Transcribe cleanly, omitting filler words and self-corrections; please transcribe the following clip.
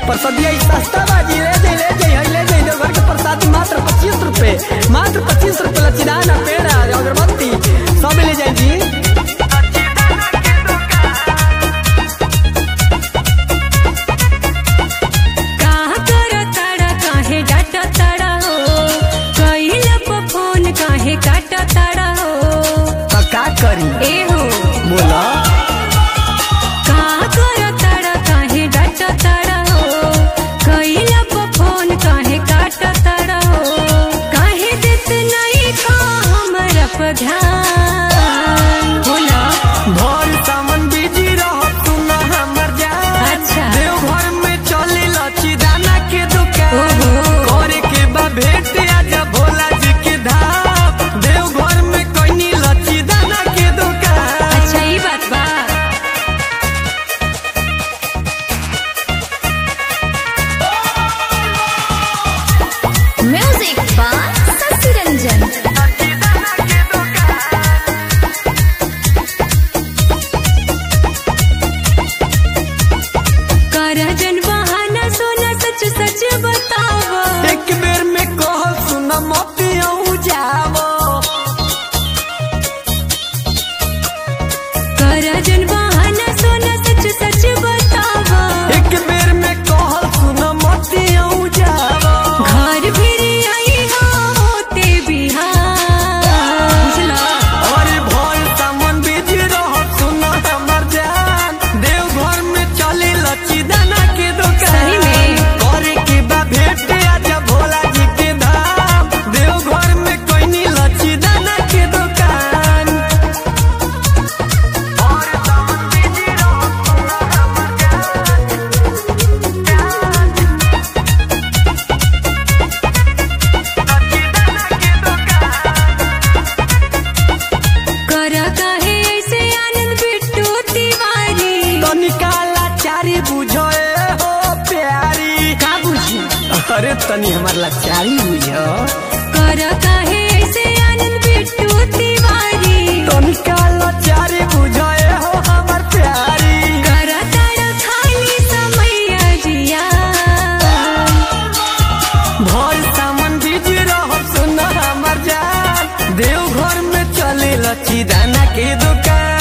प्रसादिया सस्ता बाजी ले जाई देवघर के प्रसाद मात्र 25 रुपए, मात्र 25 रुपए लचीदाना पेड़ा अगरबत्ती सब ले जाए जी। काटा ताड़ा हो तो का करी ए हो बोला का कर ताड़ा काहे डाटा ताड़ा हो कइला पे फोन काहे काटा ताड़ा हो काहे देत नहीं का हमरा पे ध्यान बोला भर सामान बिजी रह तू ना हमर जा। अच्छा देवघर में चले लचीदाना के दुकान ओहो करे के बा भेट आजा भोला जी के धाम। देवघर में कोई लचीदाना के दुकान। अच्छा ई बात बा म्यूजिक बाय शशि रंजन करजन बहाना सोना सच सच बतावो एक बेर में कह सुन मोती जावो करजन बहाना सोना सच सच बतावो एक बेर में कह सुन मोती जावो घर फिर आई हो होते बिहार बुझला अरे भोल सामान बिजी रह सुन हमर जान। देवघर में चले लचीदाना के दुकान सही में करे के बा भेट आजा भोला जी के धाम। देवघर में कोई लचीदाना के दुकान। और सामान बिजी रह सुन कर काहे ऐसे आनंद बिट्टू तिवारी तो निकाला चारी बुझो हो प्यारी। का बुझी अरे तनी हमार लाचारी बुझो कर काहे ऐसे आनंद बिट्टू तिवारी तो निकाला चारी बुझो हो हमार प्यारी। कर तारा खाली समैया जिया भर सामान बिजी रह सुन हमर जान। देवघर में चले लचीदाना के दुकान।